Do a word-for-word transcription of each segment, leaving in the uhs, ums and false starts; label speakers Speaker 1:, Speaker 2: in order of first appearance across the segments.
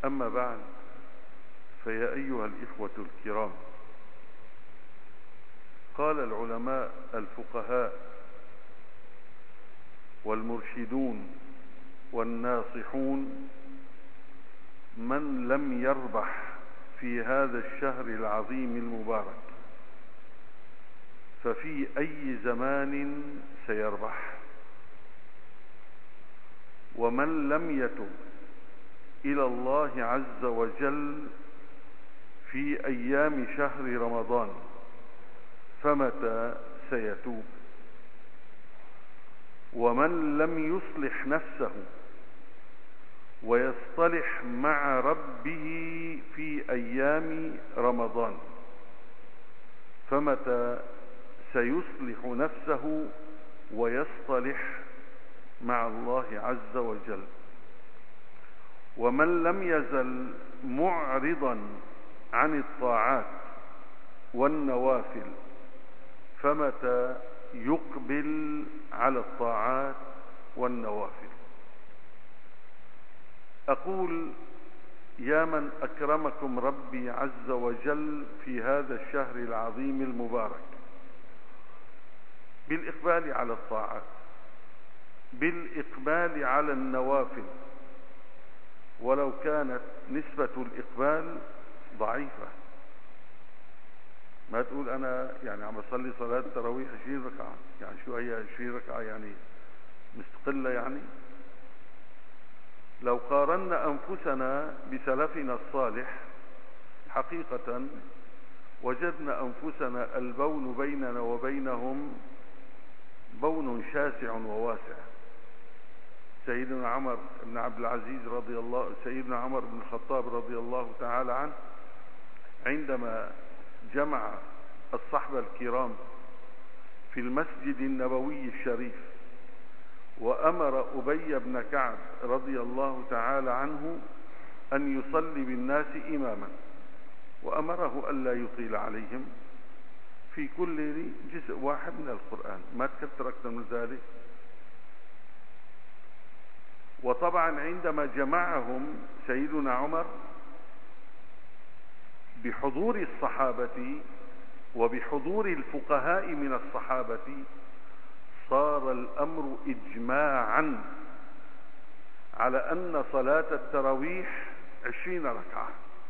Speaker 1: أما بعد، فيا أيها الإخوة الكرام، قال العلماء الفقهاء والمرشدون والناصحون: من لم يربح في هذا الشهر العظيم المبارك ففي أي زمان سيربح؟ ومن لم يتب إلى الله عز وجل في أيام شهر رمضان فمتى سيتوب؟ ومن لم يصلح نفسه ويصطلح مع ربه في أيام رمضان فمتى سيصلح نفسه ويصطلح مع الله عز وجل؟ ومن لم يزل معرضا عن الطاعات والنوافل فمتى يقبل على الطاعات والنوافل؟ أقول: يا من أكرمكم ربي عز وجل في هذا الشهر العظيم المبارك بالإقبال على الطاعات، بالإقبال على النوافل، ولو كانت نسبة الإقبال ضعيفة. ما تقول أنا يعني عم أصلي صلاة تراويح عشرين ركعة، يعني شو هي عشرين ركعة؟ يعني مستقلة؟ يعني لو قارنا أنفسنا بسلفنا الصالح حقيقة وجدنا أنفسنا البون بيننا وبينهم بون شاسع وواسع. سيدنا عمر بن عبد العزيز رضي الله سيدنا عمر بن الخطاب رضي الله تعالى عنه عندما جمع الصحبة الكرام في المسجد النبوي الشريف وأمر أبي بن كعب رضي الله تعالى عنه أن يصلي بالناس إماما، وأمره ألا يطيل عليهم في كل جزء واحد من القرآن، ما تكثر أكثر من ذلك. وطبعا عندما جمعهم سيدنا عمر بحضور الصحابة وبحضور الفقهاء من الصحابة صار الأمر إجماعا على أن صلاة التراويح عشرين ركعة.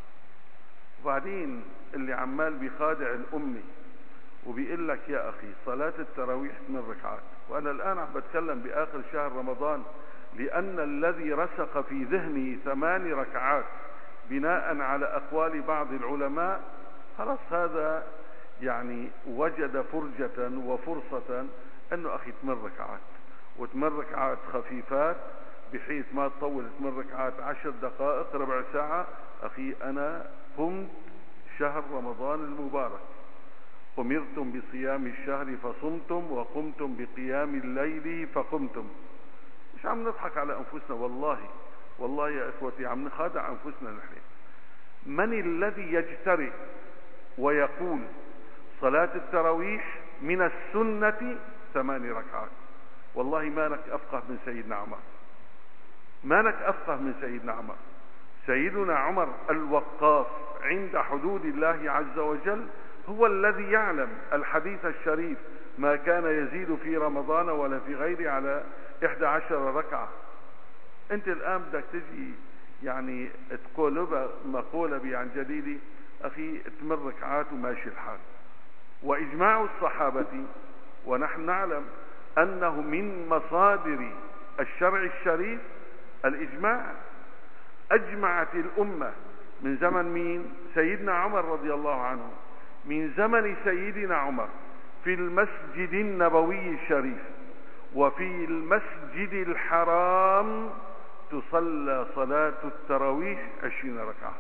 Speaker 1: وبعدين اللي عمال بيخادع الأمة وبيقول لك يا أخي صلاة التراويح ثمان ركعات، وأنا الآن عم بتكلم بآخر شهر رمضان، لأن الذي رسخ في ذهني ثمان ركعات بناء على أقوال بعض العلماء خلاص هذا يعني وجد فرجة وفرصة أنه أخي ثمان ركعات، وثمان ركعات خفيفات بحيث ما تطول ثمان ركعات عشر دقائق ربع ساعة. أخي أنا قمت شهر رمضان المبارك، أمرتم بصيام الشهر فصمتم وقمتم بقيام الليل فقمتم. مش عم نضحك على أنفسنا، والله والله يا إخوتي عم نخادع أنفسنا نحن. من الذي يجترئ ويقول صلاة التراويح من السنة ثمان ركعات؟ والله ما لك أفقه من سيدنا عمر، ما لك أفقه من سيدنا عمر. سيدنا عمر الوقاف عند حدود الله عز وجل هو الذي يعلم الحديث الشريف: ما كان يزيد في رمضان ولا في غيره على إحدى عشر ركعة. أنت الآن بدك تجي يعني تقول مقولة عن جديد أخي ثمان ركعات وماشي الحال. وإجماع الصحابة، ونحن نعلم أنه من مصادر الشرع الشريف الإجماع، أجمعت الأمة من زمن مين؟ سيدنا عمر رضي الله عنه، من زمن سيدنا عمر في المسجد النبوي الشريف وفي المسجد الحرام تصلى صلاة التراويح عشرين ركعة.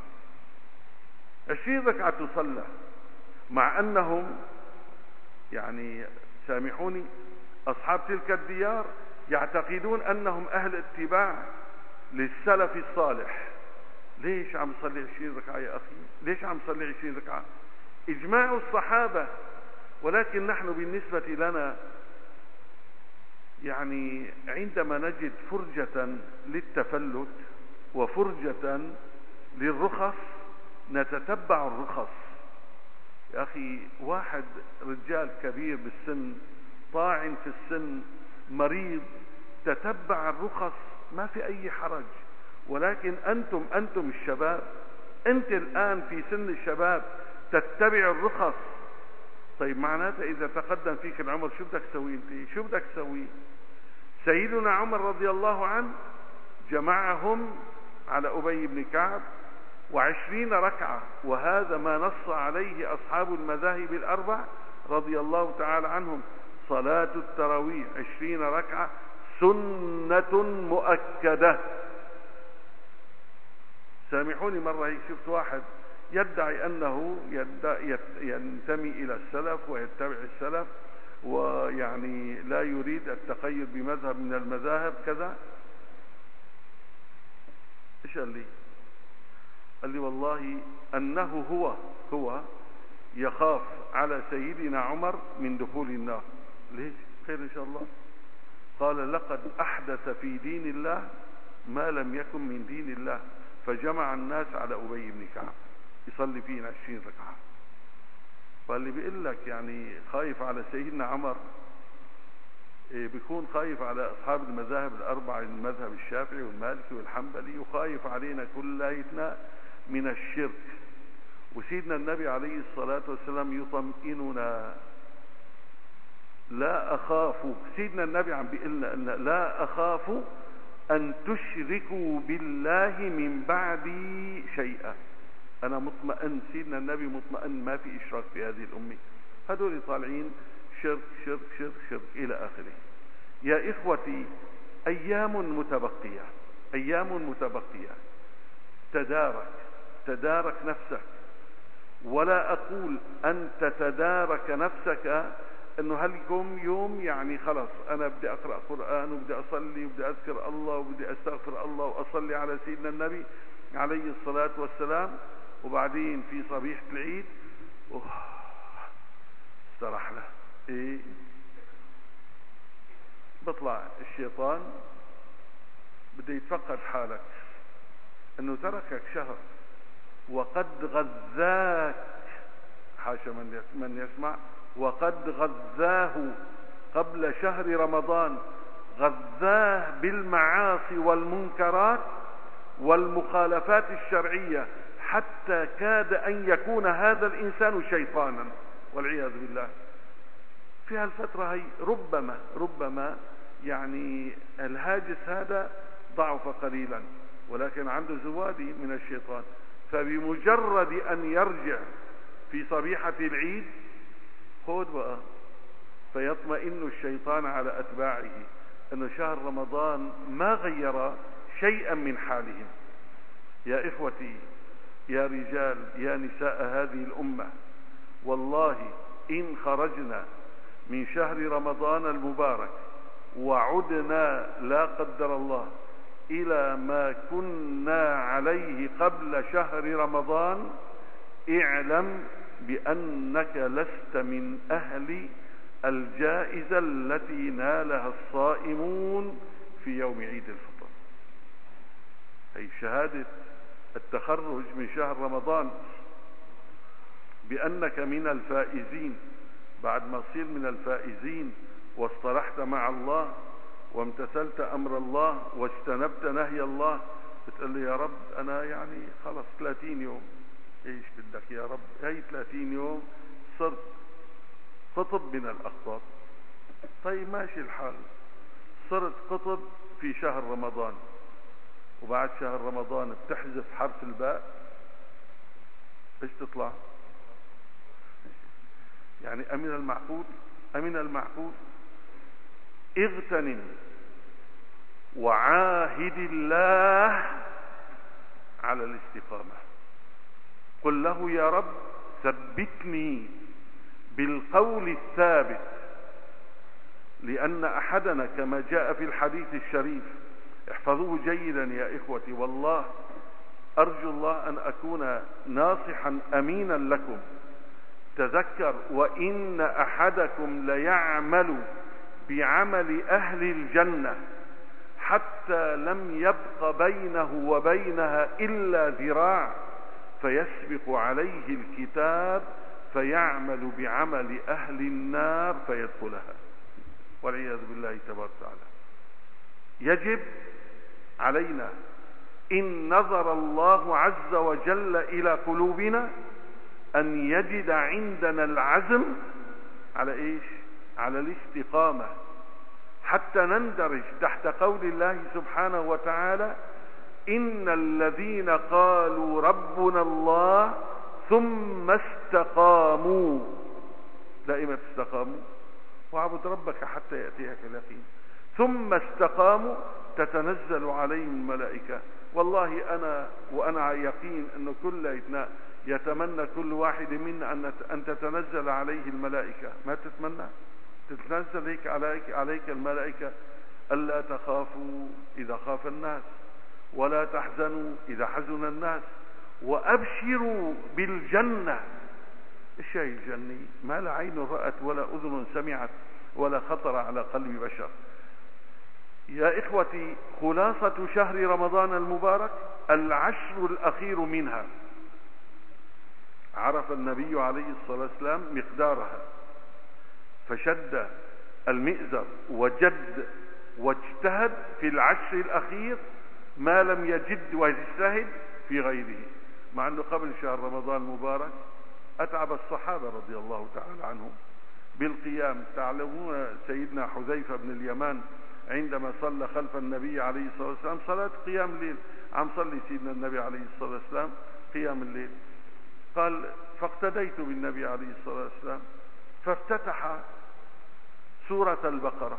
Speaker 1: عشرين ركعة تصلى، مع أنهم يعني سامحوني أصحاب تلك الديار يعتقدون أنهم أهل اتباع للسلف الصالح. ليش عم تصلي عشرين ركعة يا أخي؟ ليش عم تصلي عشرين ركعة؟ إجماع الصحابة. ولكن نحن بالنسبة لنا يعني عندما نجد فرجة للتفلت وفرجة للرخص نتتبع الرخص. يا أخي واحد رجال كبير بالسن، طاعن في السن، مريض، تتبع الرخص ما في أي حرج. ولكن أنتم أنتم الشباب، أنت الآن في سن الشباب تتبع الرخص. طيب معناته إذا تقدم فيك العمر شو بدك تسوي أنت؟ شو بدك تسوي؟ سيدنا عمر رضي الله عنه جمعهم على أبي بن كعب وعشرين ركعة، وهذا ما نص عليه أصحاب المذاهب الأربع رضي الله تعالى عنهم. صلاة التراويح عشرين ركعة سنة مؤكدة. سامحوني، مرة هيك شفت واحد يدعي أنه ينتمي إلى السلف ويتبع السلف، ويعني لا يريد التقيد بمذهب من المذاهب كذا. إيش قال لي؟ قال لي والله أنه هو هو يخاف على سيدنا عمر من دخول النار. ليش؟ خير إن شاء الله. قال لقد أحدث في دين الله ما لم يكن من دين الله، فجمع الناس على أبي بن كعب يصلي فينا عشرين ركعة. قال لي بيقول لك يعني خايف على سيدنا عمر، إيه بيكون خايف على أصحاب المذاهب الأربعة، المذهب الشافعي والمالكي والحنبلي، وخايف علينا كليتنا من الشرك. وسيدنا النبي عليه الصلاة والسلام يطمئننا لا أخاف، سيدنا النبي عم بيقلنا أن لا أخاف أن تشركوا بالله من بعدي شيئا. أنا مطمئن، سيدنا النبي مطمئن ما في إشراك في هذه الأمة. هذول طالعين شرك شرك شرك شرك إلى آخره. يا إخوتي أيام متبقية، أيام متبقية. تدارك تدارك نفسك، ولا أقول أن تتدارك نفسك أنه هل يوم يوم يعني خلاص أنا بدي أقرأ قرآن وبدي أصلي وبدي أذكر الله وبدي أستغفر الله وأصلي على سيدنا النبي عليه الصلاة والسلام، وبعدين في صبيحة العيد أوه استرحنا. إيه بطلع الشيطان بده يتفقد حالك أنه تركك شهر وقد غذاك، حاشا من يسمع، وقد غذاه قبل شهر رمضان، غذاه بالمعاصي والمنكرات والمخالفات الشرعية حتى كاد أن يكون هذا الإنسان شيطانا والعياذ بالله. في هالفترة هي ربما ربما يعني الهاجس هذا ضعف قليلا، ولكن عنده زوادي من الشيطان. فبمجرد أن يرجع في صبيحة العيد خذ بقى، فيطمئن الشيطان على أتباعه أن شهر رمضان ما غير شيئا من حالهم. يا إخوتي يا رجال يا نساء هذه الأمة، والله إن خرجنا من شهر رمضان المبارك وعدنا لا قدر الله إلى ما كنا عليه قبل شهر رمضان، اعلم بأنك لست من أهل الجائزة التي نالها الصائمون في يوم عيد الفطر. أي شهادة التخرج من شهر رمضان بأنك من الفائزين، بعد ما تصير من الفائزين واصطلحت مع الله وامتثلت أمر الله واجتنبت نهي الله، بتقول لي يا رب أنا يعني خلص ثلاثين يوم. ايش بدك يا رب؟ هي ثلاثين يوم صرت قطب من الأقطاب. طيب ماشي الحال، صرت قطب في شهر رمضان، وبعد شهر رمضان بتحذف حرف الباء، ايش تطلع؟ يعني أمن المعقول أمن المعقول اغتنم وعاهد الله على الاستقامة. قل له يا رب ثبتني بالقول الثابت، لأن أحدنا كما جاء في الحديث الشريف، احفظوه جيدا يا إخوتي، والله أرجو الله أن أكون ناصحا أمينا لكم. تذكر وإن أحدكم ليعمل بعمل أهل الجنة حتى لم يبق بينه وبينها إلا ذراع، فيسبق عليه الكتاب فيعمل بعمل أهل النار فيدخلها، والعياذ بالله تبارك وتعالى. يجب علينا إن نظر الله عز وجل إلى قلوبنا أن يجد عندنا العزم على إيش؟ على الاستقامة، حتى نندرج تحت قول الله سبحانه وتعالى: إن الذين قالوا ربنا الله ثم استقاموا. دائما استقاموا واعبد ربك حتى يأتيك اليقين. ثم استقاموا تتنزل عليهم الملائكة. والله أنا وأنا على يقين أنه كلنا يتمنى كل واحد منا أن تتنزل عليه الملائكة. ما تتمنى تتنزل هيك عليك, عليك الملائكة: ألا تخافوا إذا خاف الناس، ولا تحزنوا إذا حزن الناس، وأبشروا بالجنة. إيش هي الجنة؟ ما لا عين رأت ولا أذن سمعت ولا خطر على قلب بشر. يا إخوتي، خلاصة شهر رمضان المبارك العشر الأخير منها. عرف النبي عليه الصلاة والسلام مقدارها فشد المئزر وجد واجتهد في العشر الأخير ما لم يجد ويجتهد في غيره، مع أنه قبل شهر رمضان المبارك أتعب الصحابة رضي الله تعالى عنهم بالقيام. تعلمون سيدنا حذيفة بن اليمان عندما صلى خلف النبي عليه الصلاة والسلام صلاة قيام الليل، عم صلي سيدنا النبي عليه الصلاة والسلام قيام الليل، قال: فاقتديت بالنبي عليه الصلاة والسلام فافتتح سورة البقرة،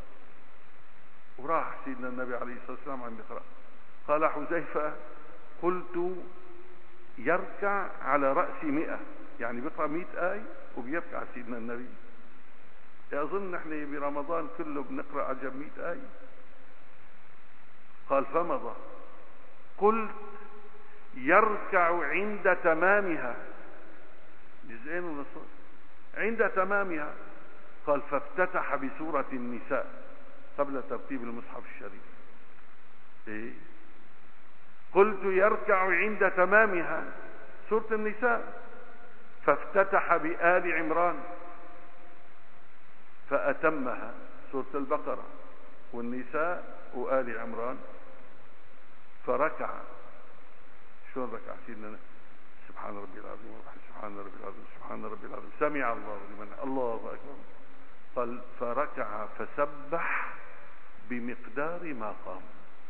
Speaker 1: وراح سيدنا النبي عليه الصلاة والسلام عم يقرأ. قال حذيفة: قلت يركع على رأس مئة، يعني بيقرأ مئة آية وبيركع سيدنا النبي. أظن نحن برمضان كله بنقرأ عجب مئة آية. قال: فمضى. قلت يركع عند تمامها، جزئين ونصف عند تمامها. قال: فافتتح بسورة النساء قبل ترتيب المصحف الشريف. إيه؟ قلت يركع عند تمامها سورة النساء، فافتتح بآل عمران فأتمها سورة البقرة والنساء وآل عمران، فركع. شلون ركع سيدنا؟ سبحان ربي العظيم سبحان ربي العظيم سبحان ربي العظيم سمع الله لمن الله أكبر. قال: فركع فسبح بمقدار ما قام.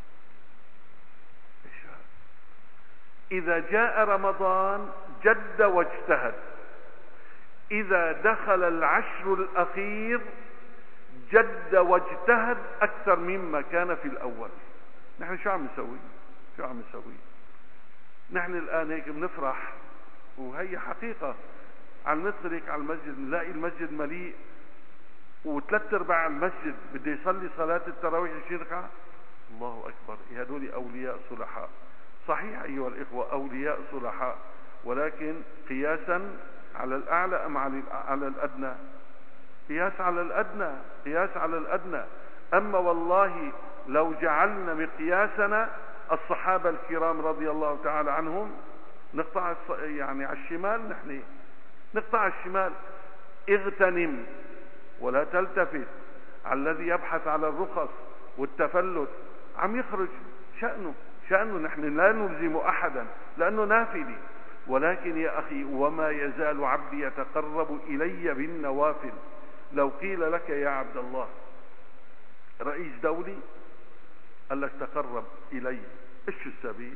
Speaker 1: إذا جاء رمضان جد واجتهد، إذا دخل العشر الأخير جد واجتهد أكثر مما كان في الأول. نحن شو عم نسوي؟ شو عم نسوي؟ نحن الآن هيك بنفرح، وهي حقيقة. عم ندخل هيك على المسجد نلاقي المسجد مليء، وثلاث ارباع المسجد بده يصلي صلاة التراويح عشرين ركعة. الله أكبر. هذول أولياء صلحاء. صحيح أيها الإخوة، أولياء صلحاء، ولكن قياسا على الأعلى أم على الأدنى؟ قياس على الأدنى، قياس على الأدنى. أما والله لو جعلنا مقياسنا الصحابة الكرام رضي الله تعالى عنهم، نقطع يعني على الشمال، نحن نقطع الشمال. اغتنم ولا تلتفت على الذي يبحث على الرخص والتفلت، عم يخرج شأنه شأنه نحن لا نلزم أحدا لأنه نافلي. ولكن يا أخي، وما يزال عبدي يتقرب إلي بالنوافل. لو قيل لك يا عبد الله رئيس دولي قال لك تقرب إلي، إيش السبيل؟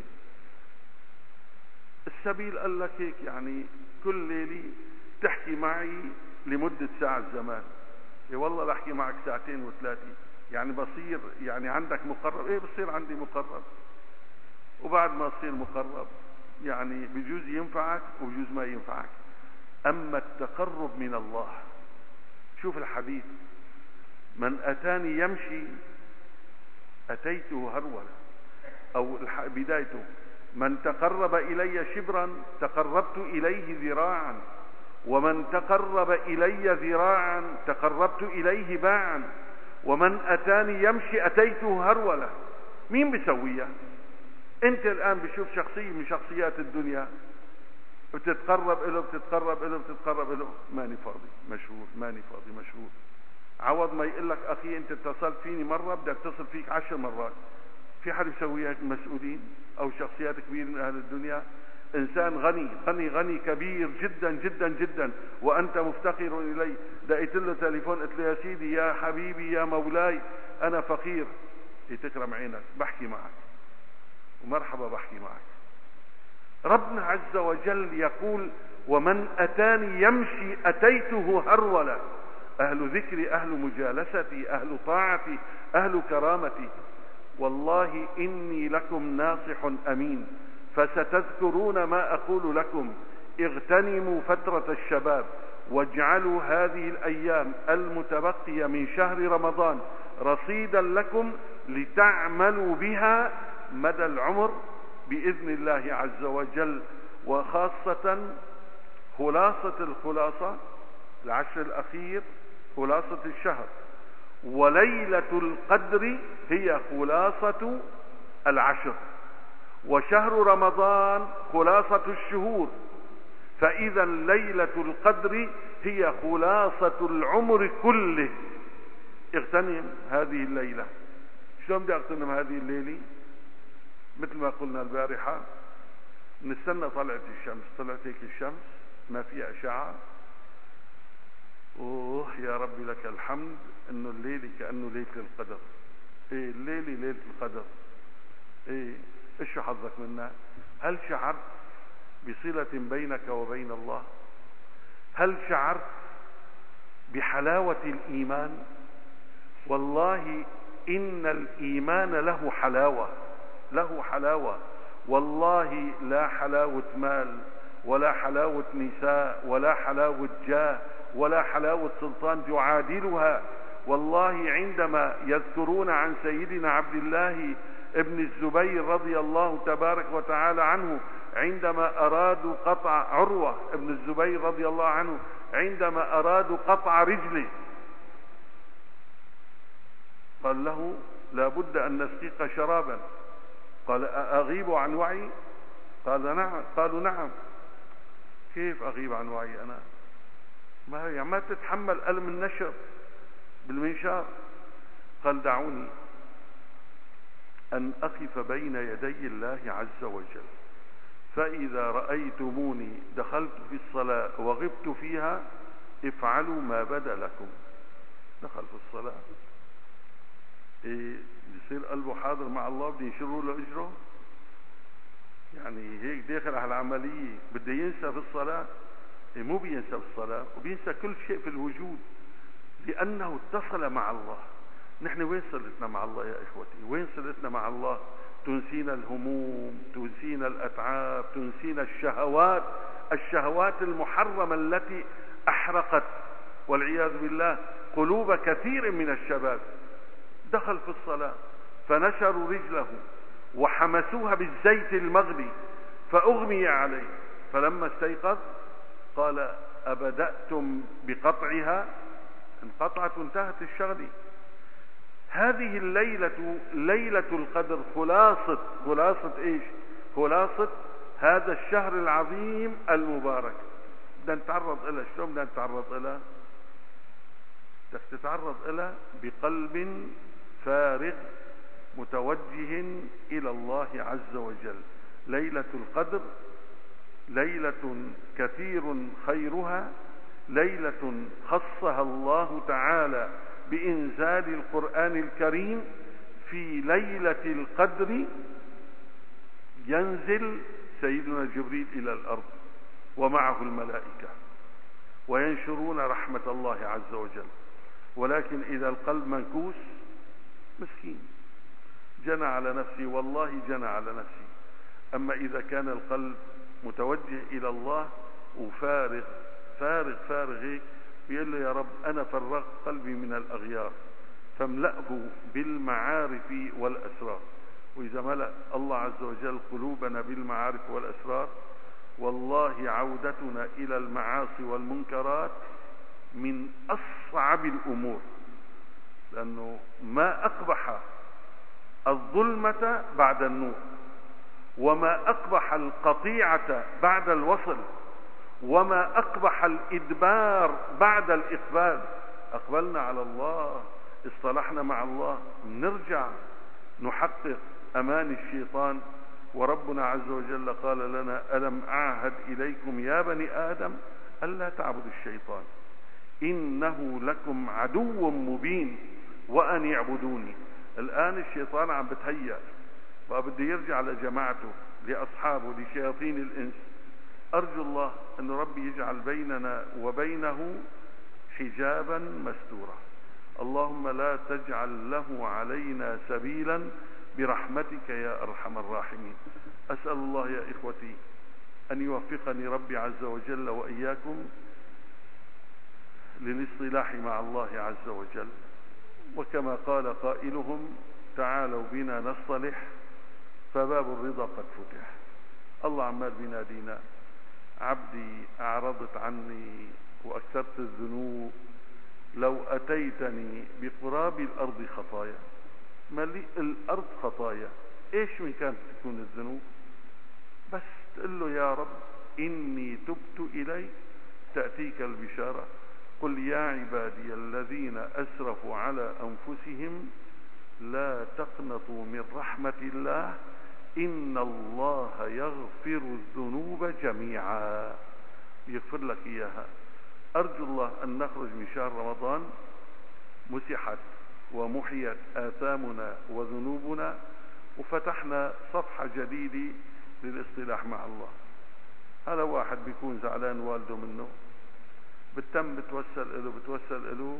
Speaker 1: السبيل قال لك هيك، يعني كل ليلة تحكي معي لمدة ساعة زمان. إيه والله بحكي معك ساعتين وثلاثة، يعني بصير يعني عندك مقرب. إيه بصير عندي مقرب، وبعد ما تصير مقرب يعني بجوز ينفعك وبجوز ما ينفعك. أما التقرب من الله، شوف الحديث: من أتاني يمشي أتيته هرولا، أو بدايته: من تقرب إلي شبرا تقربت إليه ذراعا، ومن تقرب إلي ذراعا تقربت إليه باعا، ومن أتاني يمشي أتيته هرولة. مين بيسويها؟ أنت الآن بشوف شخصية من شخصيات الدنيا بتتقرب له بتتقرب له بتتقرب له، ماني فاضي مشغول، ماني فاضي مشغول. عوض ما يقول لك أخي أنت اتصلت فيني مرة بدي أتصل فيك عشر مرات. في حد يسوي هيك؟ المسؤولين أو شخصيات كبيرة من أهل الدنيا. إنسان غني غني غني كبير جدا جدا جدا وأنت مفتقر إليه، دقيت له تليفون قلت له يا سيدي يا حبيبي يا مولاي أنا فقير، تكرم عينك بحكي معك ومرحبا بحكي معك. ربنا عز وجل يقول ومن أتاني يمشي أتيته هرولة. أهل ذكري، أهل مجالستي، أهل طاعتي، أهل كرامتي. والله إني لكم ناصح أمين فستذكرون ما أقول لكم. اغتنموا فترة الشباب واجعلوا هذه الأيام المتبقية من شهر رمضان رصيدا لكم لتعملوا بها مدى العمر بإذن الله عز وجل. وخاصة خلاصة الخلاصة العشر الأخير خلاصة الشهر، وليلة القدر هي خلاصة العشر، وشهر رمضان خلاصة الشهور. فإذا ليلة القدر هي خلاصة العمر كله. اغتنم هذه الليلة. شلون بدي اغتنم هذه الليلة؟ مثل ما قلنا البارحة، نستنى طلعت الشمس. طلعت هيك الشمس ما فيها أشعة، اوه يا ربي لك الحمد انه الليلة كأنه ليلة القدر. ايه الليلة ليلة القدر. ايه ايش حظك منها؟ هل شعرت بصلة بينك وبين الله؟ هل شعرت بحلاوة الإيمان؟ والله إن الإيمان له حلاوة، له حلاوة. والله لا حلاوة مال ولا حلاوة نساء ولا حلاوة جاه ولا حلاوة سلطان يعادلها. والله عندما يذكرون عن سيدنا عبد الله ابن الزبير رضي الله تبارك وتعالى عنه عندما أرادوا قطع عروة ابن الزبير رضي الله عنه عندما أرادوا قطع رجله قال له لا بد أن نسقيك شرابا. قال أغيب عن وعي؟ قال نعم. قالوا نعم. كيف أغيب عن وعي أنا؟ ما يعني ما تتحمل ألم النشر بالمنشار. قال دعوني أن أقف بين يدي الله عز وجل، فإذا رأيتموني دخلت في الصلاة وغبت فيها افعلوا ما بدا لكم. دخل في الصلاة إيه بيصير قلبه حاضر مع الله، بده ينشروا له أجره؟ يعني هيك داخل على العملية بده ينسى في الصلاة؟ إيه مو بينسى في الصلاة، وبينسى كل شيء في الوجود لأنه اتصل مع الله. نحن وين صلتنا مع الله يا إخوتي؟ وين صلتنا مع الله؟ تنسينا الهموم، تنسينا الأتعاب، تنسينا الشهوات، الشهوات المحرمة التي أحرقت والعياذ بالله قلوب كثير من الشباب. دخل في الصلاة فنشروا رجله وحمسوها بالزيت المغلي فأغمي عليه، فلما استيقظ قال أبدأتم بقطعها؟ انقطعت وانتهت الشغلة. هذه الليلة ليلة القدر خلاصة خلاصة ايش؟ خلاصة هذا الشهر العظيم المبارك. بدنا نتعرض إلى شلون بدنا نتعرض إلى؟ بدك تتعرض إلى بقلب فارغ متوجه إلى الله عز وجل. ليلة القدر ليلة كثير خيرها، ليلة خصها الله تعالى بإنزال القرآن الكريم. في ليلة القدر ينزل سيدنا جبريل إلى الأرض ومعه الملائكة وينشرون رحمة الله عز وجل. ولكن إذا القلب منكوس مسكين جنى على نفسي، والله جنى على نفسي. أما إذا كان القلب متوجه إلى الله وفارغ فارغ فارغ هيك بيقول له يا رب أنا فرغت قلبي من الأغيار فاملأه بالمعارف والأسرار. وإذا ملأ الله عز وجل قلوبنا بالمعارف والأسرار، والله عودتنا إلى المعاصي والمنكرات من أصعب الأمور. لأنه ما أقبح الظلمة بعد النور، وما أقبح القطيعة بعد الوصل، وما أقبح الإدبار بعد الإقبال. أقبلنا على الله، اصطلحنا مع الله، نرجع نحقق أمان الشيطان. وربنا عز وجل قال لنا: ألم أعهد إليكم يا بني آدم ألا تعبدوا الشيطان إنه لكم عدو مبين وأن يعبدوني. الآن الشيطان عم بتهيأ بقى بده يرجع لجماعته، لأصحابه، لشياطين الإنس. أرجو الله أن ربي يجعل بيننا وبينه حجابا مستورا. اللهم لا تجعل له علينا سبيلا برحمتك يا أرحم الراحمين. أسأل الله يا إخوتي أن يوفقني ربي عز وجل وإياكم للاصطلاح مع الله عز وجل، وكما قال قائلهم: تعالوا بنا نصطلح فباب الرضا قد فتح. الله عمال بينادينا: عبدي أعرضت عني وأكثرت الذنوب، لو أتيتني بقراب الأرض خطايا. مليء الأرض خطايا، إيش من كانت تكون الذنوب؟ بس تقول له: يا رب إني تبت إليك، تأتيك البشارة: قل يا عبادي الذين أسرفوا على أنفسهم لا تقنطوا من رحمة الله إن الله يغفر الذنوب جميعا. يغفر لك إياها. أرجو الله أن نخرج من شهر رمضان مسحت ومحيت آثامنا وذنوبنا، وفتحنا صفحة جديدة للاصطلاح مع الله. هذا واحد بيكون زعلان والده منه، بالتم بتوسل له بتوسل له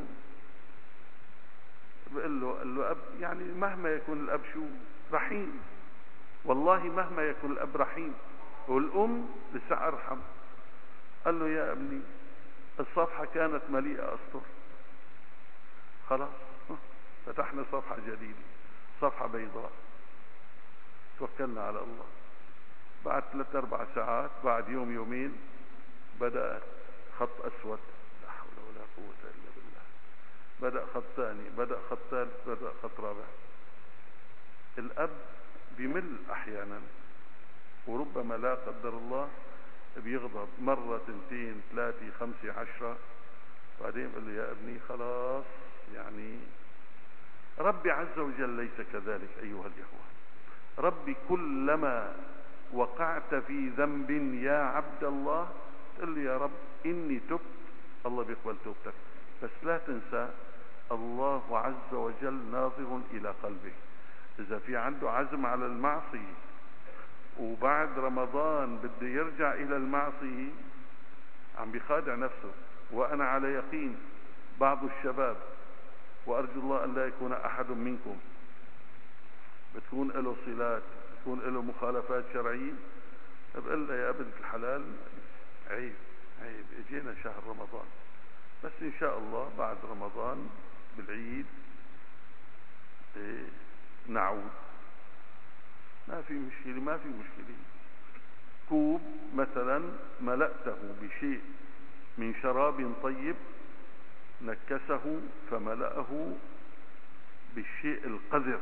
Speaker 1: بقول له قال له: أب يعني مهما يكون الأب شو رحيم، والله مهما يكون الأب رحيم، والأم لسه أرحم. قال له: يا ابني الصفحة كانت مليئة أسطر، خلاص فتحنا صفحة جديدة، صفحة بيضاء، توكلنا على الله. بعد ثلاث أربع ساعات، بعد يوم يومين، بدأ خط أسود، لا حول ولا قوة إلا بالله. بدأ خط ثاني، بدأ خط ثالث، بدأ خط رابع. الأب بيمل أحيانا، وربما لا قدر الله بيغضب مرة، تنتين، ثلاثة، خمسة، عشرة. بعدين قال له: يا ابني خلاص، يعني ربي عز وجل ليس كذلك أيها الإخوة. ربي كلما وقعت في ذنب يا عبد الله تقول لي: يا رب إني تبت، الله بيقبل توبتك. بس لا تنسى الله عز وجل ناظر إلى قلبه. إذا في عنده عزم على المعصية وبعد رمضان بده يرجع إلى المعصية، عم بيخادع نفسه. وأنا على يقين بعض الشباب، وأرجو الله أن لا يكون أحد منكم، بتكون له صلات، بتكون له مخالفات شرعية، بقول له: يا ابن الحلال عيب عيب، اجينا شهر رمضان، بس إن شاء الله بعد رمضان بالعيد إيه نعود، ما في مشكلة، ما في مشكلة. كوب مثلا ملأته بشيء من شراب طيب، نكسه فملأه بالشيء القذر.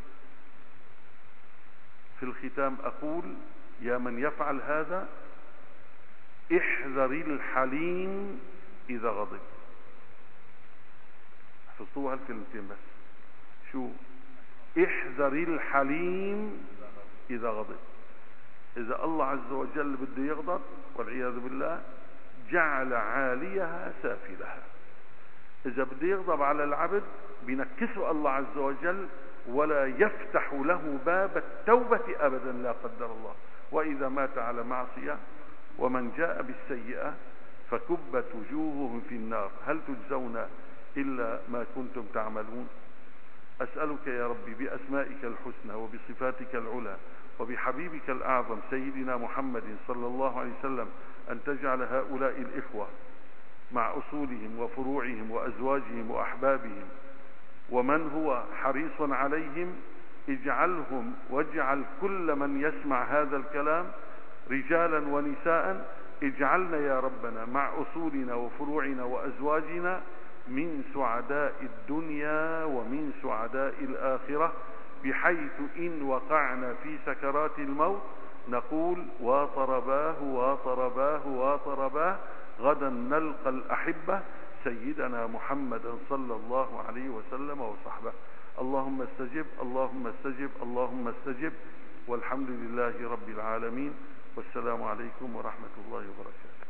Speaker 1: في الختام أقول: يا من يفعل هذا احذر الحليم إذا غضب. حفظوها الكلمتين بس. شو؟ احذر الحليم إذا غضب. إذا الله عز وجل بده يغضب والعياذ بالله جعل عاليها سافلها. إذا بده يغضب على العبد بينكسه الله عز وجل ولا يفتح له باب التوبة أبدا لا قدر الله. وإذا مات على معصية ومن جاء بالسيئة فكبت وجوههم في النار هل تجزون إلا ما كنتم تعملون. أسألك يا ربي بأسمائك الحسنى وبصفاتك العلى وبحبيبك الأعظم سيدنا محمد صلى الله عليه وسلم أن تجعل هؤلاء الإخوة مع أصولهم وفروعهم وأزواجهم وأحبابهم ومن هو حريص عليهم، اجعلهم واجعل كل من يسمع هذا الكلام رجالا ونساء، اجعلنا يا ربنا مع أصولنا وفروعنا وأزواجنا من سعداء الدنيا ومن سعداء الآخرة، بحيث إن وقعنا في سكرات الموت نقول واطرباه واطرباه واطرباه، غدا نلقى الأحبة سيدنا محمدا صلى الله عليه وسلم وصحبه. اللهم استجب اللهم استجب اللهم استجب، والحمد لله رب العالمين، والسلام عليكم ورحمة الله وبركاته.